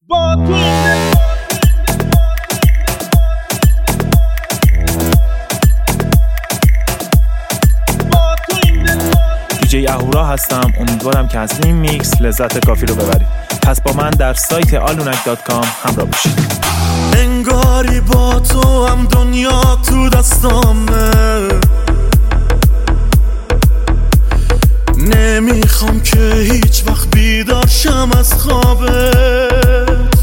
دیجی اهورا هستم. امیدوارم که از این میکس لذت کافی رو ببرید. پس با من در سایت allunak.com همراه باشید. انگاری با تو هم دنیا تو دستامه، نمیخوام که هیچ وقت بیدار شم از خوابت.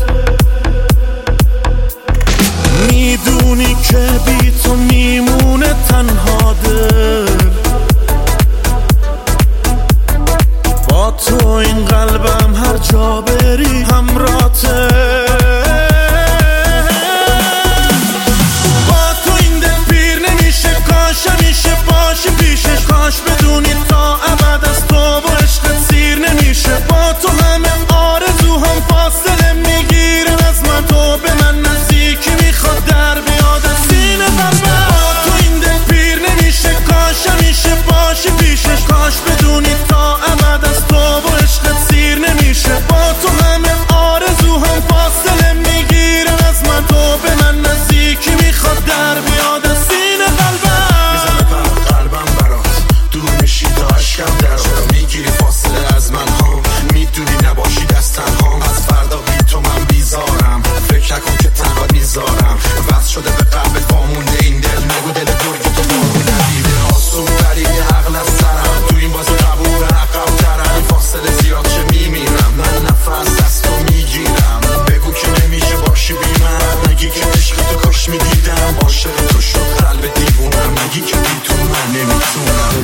میدونی که بی تو میمونه تنها دل، با تو این قلبم هر جا بری همراته. با تو این دل پیر نمیشه، کاش همیشه باشی پیشش، کاش بدونی تا ابد از تو و عشقت سیر نمیشه. با تو همه آرزوهام فاصله میگیرن از من، تو به من نزدیکی میخواد در بیاد از سینه قلبم. با تو این دل پیر نمیشه، کاش همیشه باشی پیشش، کاش بدونی تا ابد از تو و عشقت سیر نمیشه. با تو همه آرزوهام فاصله میگیرن از من، تو به من نزدیکی میخواد در بیاد از سینه قلبم. میزنه قلبم برات دور میشی تا عشقم درات، میگیری فاصله از من ها، میدونی نباشی دست تنهام. از فردا بی تو من بیزارم، فکر نکن که تنها میذارم. وصل شده به قلبت وامونده این دل، نگو دل گرگ تو بارو ندیده. آسون ترین عقل از سرم، تو این بازی قبول عقب ترم. این فاصله زیاد چه میمیرم، من نفس از تو میگیرم. بگو که نمیشه باشی بی من، نگی که عشق تو کاش میدیدم. عاشق تو شد قلب دیوونم، نگی که بی تو من نمیتونم.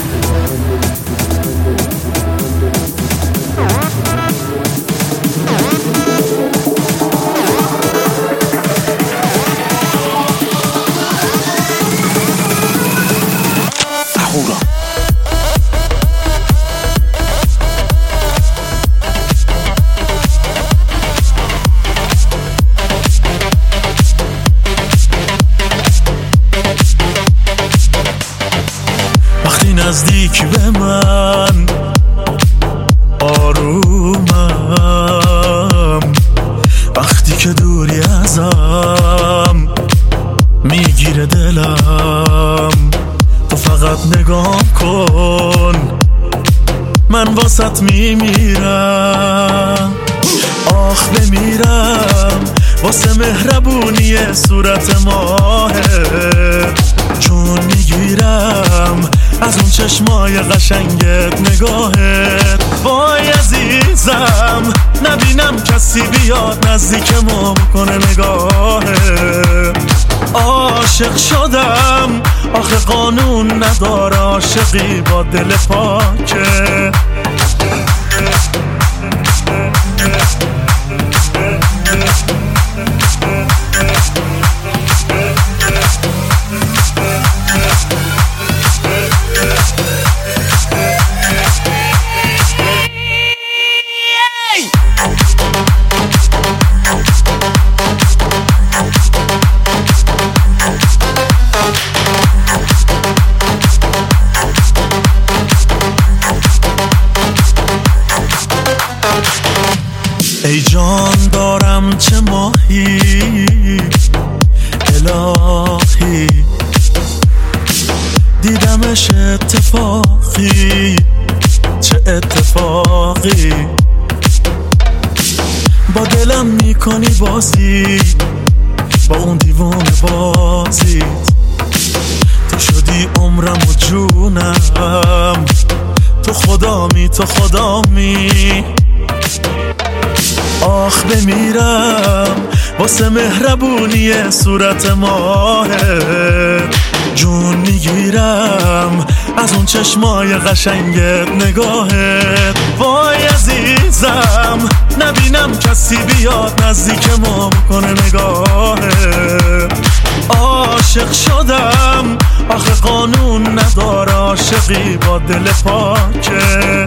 وقتی نزدیکی به من آرومم، وقتی که دوری ازم میگیره دلم. تو فقط نگاه کن، من واسط میمیرم. آخ بمیرم واسه مهربونی صورت ماهه، چون میگیرم از اون چشمای قشنگت نگاهت. وای عزیزم نبینم کسی بیاد نزدیکمو بکنه نگاهت. عاشق شدم آخه قانون نداره، عاشقی با دل پاکه. ای جان دارم چه ماهی الهی، دیدمش اتفاقی چه اتفاقی. با دلم میکنی بازی، با اون دیوونه بازیت. تو شدی عمرم و جونم، تو خدامی تو خدامی. آخ بمیرم واسه مهربونی صورت ماهه، جون میگیرم از اون چشمای قشنگت نگاهت. وای عزیزم نبینم کسی بیاد نزدیکمو بکنه نگاهت. عاشق شدم آخه قانون نداره، عاشقی با دل پاکه.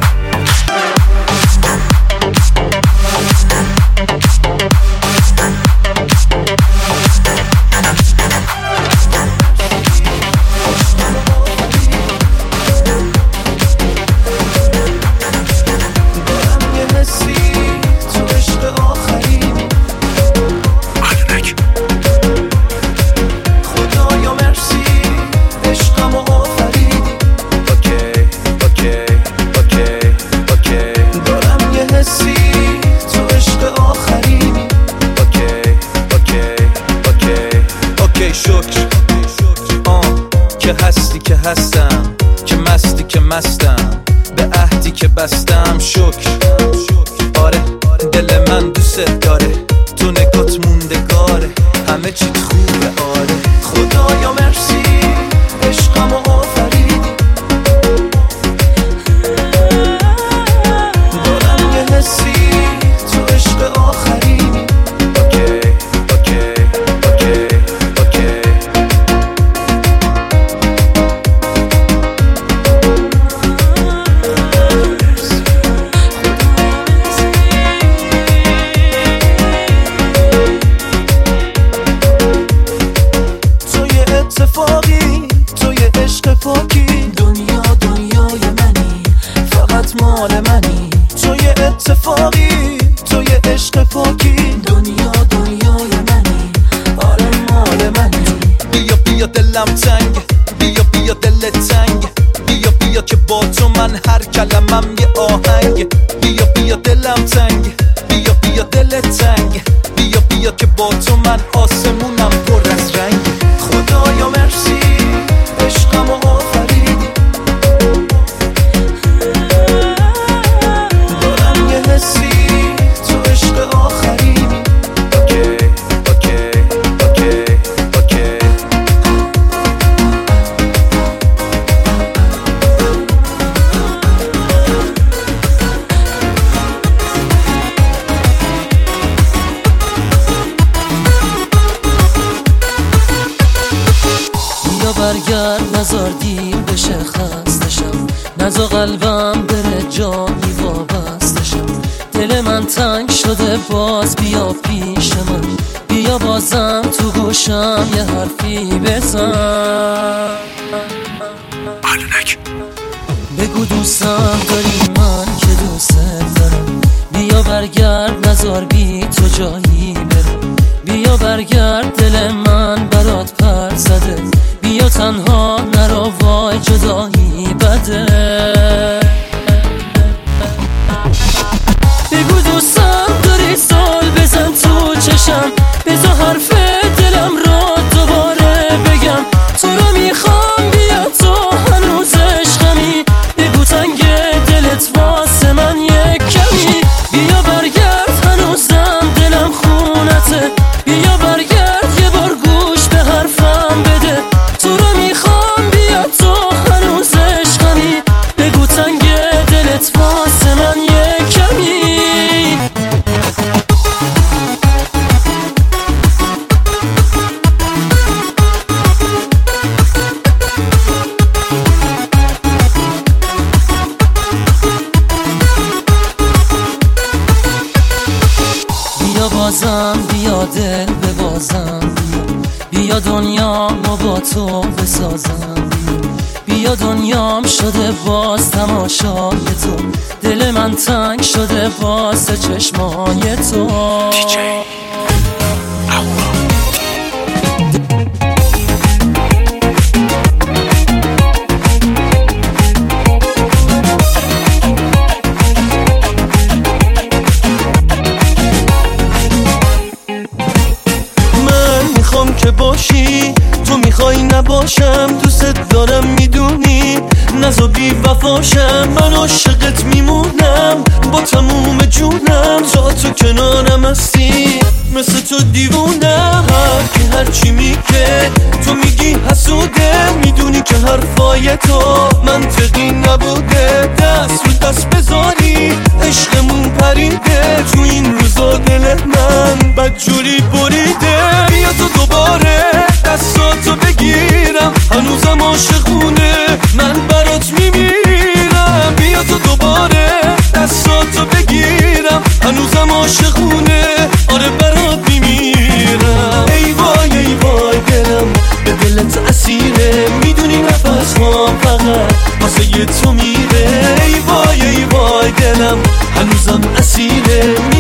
دارم یه حسی تو عشق آخرین، دوست داره، تو نگات موندگاره، همه چیت خوبه آره. خدایا مرسی عشقمو آفریدی، دارم یه حسی تو عشق آخرینی. اوکی اوکی اوکی اوکی اتفاقی تو یه عشق پاکی، دنیا دنیای منی فقط مال منی. تو یه اتفاقی تو یه عشق پاکی، دنیا دنیای منی آره مال منی. بیا بیا دلم تنگ، بیا بیا دلت تنگ، بیا بیا که با تو من هر کلمم یه آهنگ. بیا بیا دلم تنگ، بیا بیا دلت تنگ، بیا بیا که با تو من آسمونم پر از رنگ. خدایا مرسی عشقمو آفریدی، دارم یه حسی تو عشق آخرینی. اوکی اوکی اوکی اوکی بیا برگرد نزار دیر بشه خستشم، نزا قلبم بره جایی وابستشم. دل من تنگ شده باز بیا پیش من، بیا بازم تو گوشم یه حرفی بزن. بگو دوستم داری من که دوست دارم، بیا برگرد نزار بی تو جایی برم. بیا برگرد دل من برات پر زده، بیا تنها نرو وای جدایی بده. بگو دوستم داری سال بزن تو چشم، بزا حرف دلم را دوباره بگم. تو رو میخوام بیا تو هنوز عشقمی، بگو تنگ دلت واسه من یک کمی. بیا برگرد هنوزم دلم خونته، بیا برگرد یه بار گوش به حرفم بده. تو رو میخوام بیا تو هنوز عشقمی، بگو تنگ دلت واسه من یک کمی. بیا بازم بیا دل ببازم، بیا دنیامو با تو بسازم. بیا دنیام شده باز تماشای تو، دل من تنگ شده واسه چشمای تو. که باشی تو میخوای نباشم، دوست دارم میدونی نزا بی وفاشم. من عاشقت میمونم با تموم جونم، تا تو کنارم هستی مثل تو دیوونم. هر کی هرچی میگه تو میگی حسوده، میدونی که حرفای تو منطقی نبوده. دست رو دست بذاری عشقمون پریده، تو این روزا دل من بدجوری بریده. بیا تو دوباره دستاتو بگیرم، هنوزم عاشقونه من برات میمیرم. بیا تو دوباره دستاتو بگیرم، هنوزم عاشقونه آره برات میمیرم. ای وای دلم به دلت اسیره، میدونی نفس هم فقط واسه تو میره. ای وای دلم هنوزم اسیره،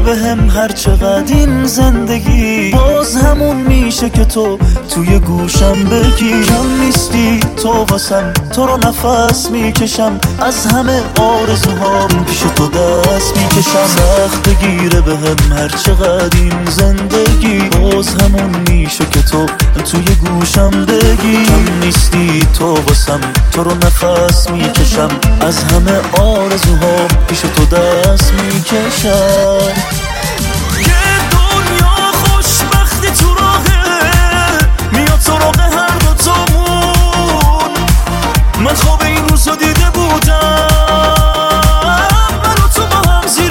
بهم هر چقدر این زندگی باز همون میشه که تو توی گوشم بگی کم نیستی تو واسم، تو رو نفس میکشم، از همه آرزوهام پیش تو دست میکشم. سخت بگیره بهم هر چقدر این زندگی باز همون میشه که تو توی گوشم بگی کم نیستی تو واسم، تو رو نفس میکشم، از همه آرزوهام پیش تو دست میکشم. یه دنیا خوشبختی تو راهه میاد سراغ هر دوتامون، من خواب این روزو دیده بودم، من و تو با هم زیر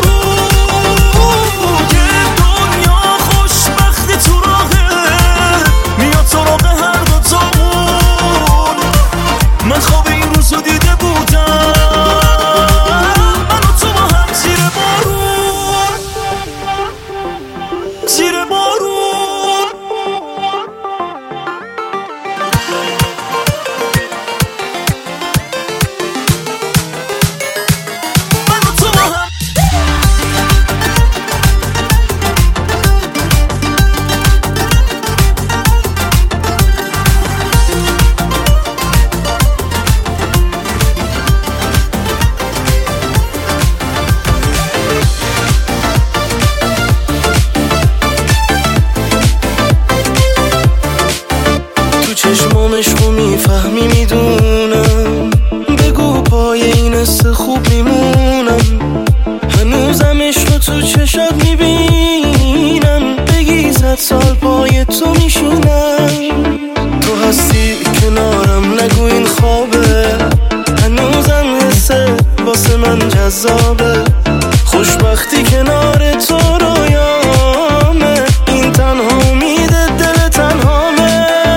بارون. یه دنیا خوشبختی تو راهه میاد سراغ هر دوتامون، من خواب این روزو دیده بودم، من و تو با هم زیر بارون، زیر بارون. چشمامشو میفهمی میدونم، بگو پای این حس خوب میمونم، هنوزم عشقو تو چشات میبینم، بگی 100 سال پای تو میشینم، تو هستی کنارم نگو این خوابه، هنوزم حسه واسه من جذابه، خوشبختی کنار تو رویامه، این تنها امیده دل تنهامه.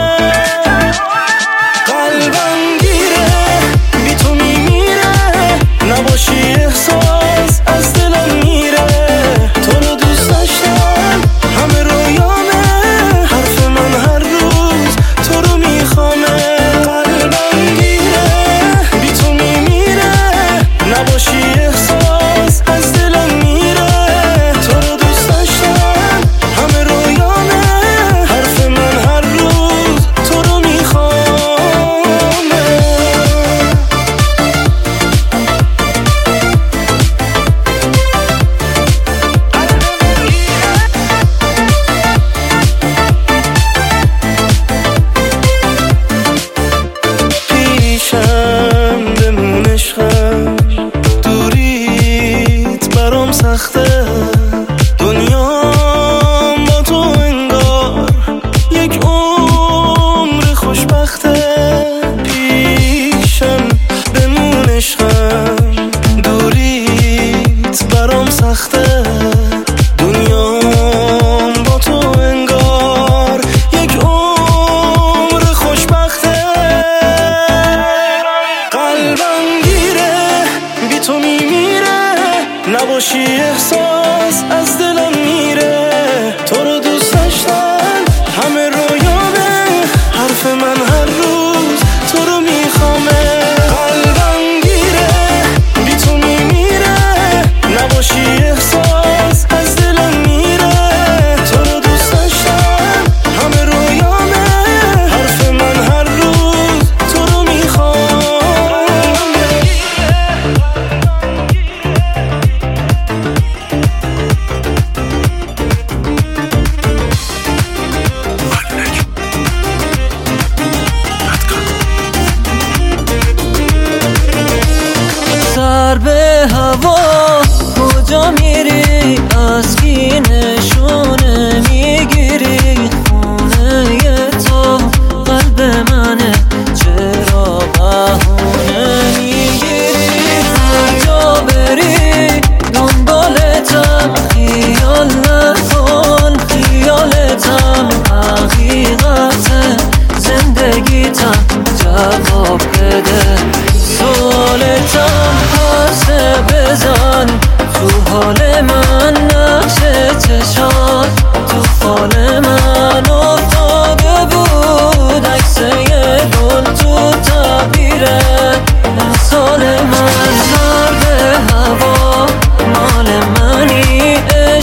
نباشی احساس از دلم میره، تو رو دوست داشتم همه رویامه، حرف من هر روز تو رو میخوامه، قلبم گیره بی تو میمیره، نباشی احساس از دلم میره، تو رو دوست داشتم همه رویامه، حرف من هر روز تو رو میخوامه. دوریت برام سخته، دنیام با تو انگار یک عمر خوشبخته، پیشم بمون عشقم، دوریت برام سخته، دنیام با تو انگار یک عمر خوشبخته، قلبم گیره بی تو میمیره، نباشی احساس از دلم میره، تو رو دوست داشتم همه رویامه، حرف من هر روز تو رو میخوامه، قلبم گیره بی تو میمیره، نباشی احساس از دلم میره، تو رو دوست داشتم همه رویامه، حرف من هر روز تو رو میخوامه. سر به هوا کجا میری، از کی نشونه میگیری، خونه تو قلب منه، چرا بهونه میگیری، هر جا بری دنبالتم، خیال نکن خیالتم، حقیقت زندگیتم، جواب بده سوالتم، پرسه بزن تو حال من، نقش چشات تو فال من افتاده بود، عکس گل تو تعبیره امسال من، سر به هوا مال منی،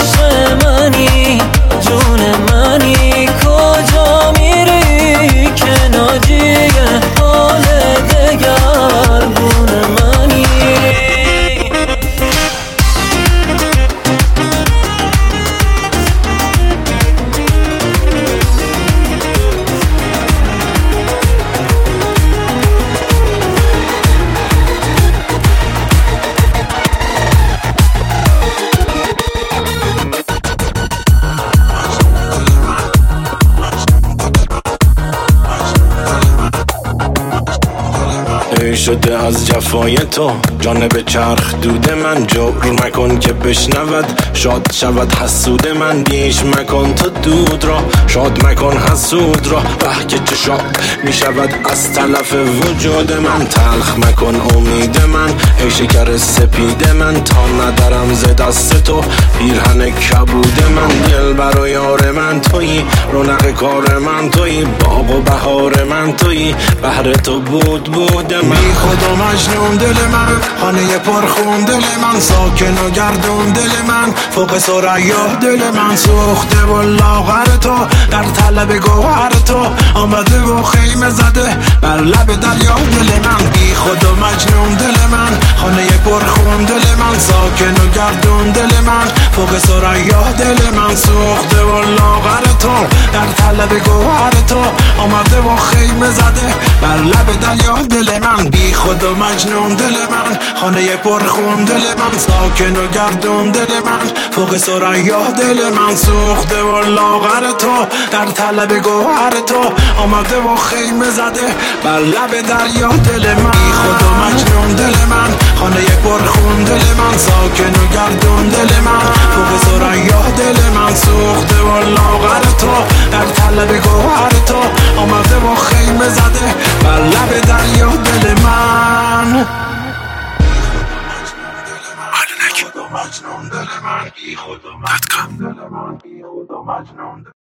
آلوده شده از جفای تو. جانب چرخ دود من جور مکن که بشنود، شاد شود حسود من. بیش مکن تو دود را، شاد مکن حسود را. به که چه شاد می شود از تلف وجود من. تلخ مکن امید من ای شکر سپید من، تا ندارم ز دست تو پیرهن کبود من. دل برا یار من تویی، رونق کار من تویی، باغ و بهار من تویی، بهر تو بود من. بی خود و مجنون دل من، خانه پرخون دل من، ساکن و گردون دل من، فوق ثریا دل من. سوخته و لاغر تو در طلب گوهر تو، آمده و خیمه زده بر لب دریا دل من. بی خود و مجنون دل من، خانه پرخون دل من، ساکن و گردون دل من، فوق ثریا دل من. سوخته و لاغر تو در طلب گوهر تو، آمده و خیمه زده بر لب دریا دل من. بی خود و مجنون دل من، خانه پرخون دل من، ساکن و گردون دل من، فوق ثریا دل من. سوخته و لاغر تو در طلب گوهر تو، آمده و خیمه زده بر لب دریا دل من. بی خود و مجنون دل من، خانه پرخون دل من، ساکن و گردون دل من، فوق ثریا دل من. سوخته و لاغر تو در طلب گوهر تو، آمده و خیمه زده بر لب دریا دل من. مجنون دل من، بی خود و مجنون دل من، بی خود و مجنون.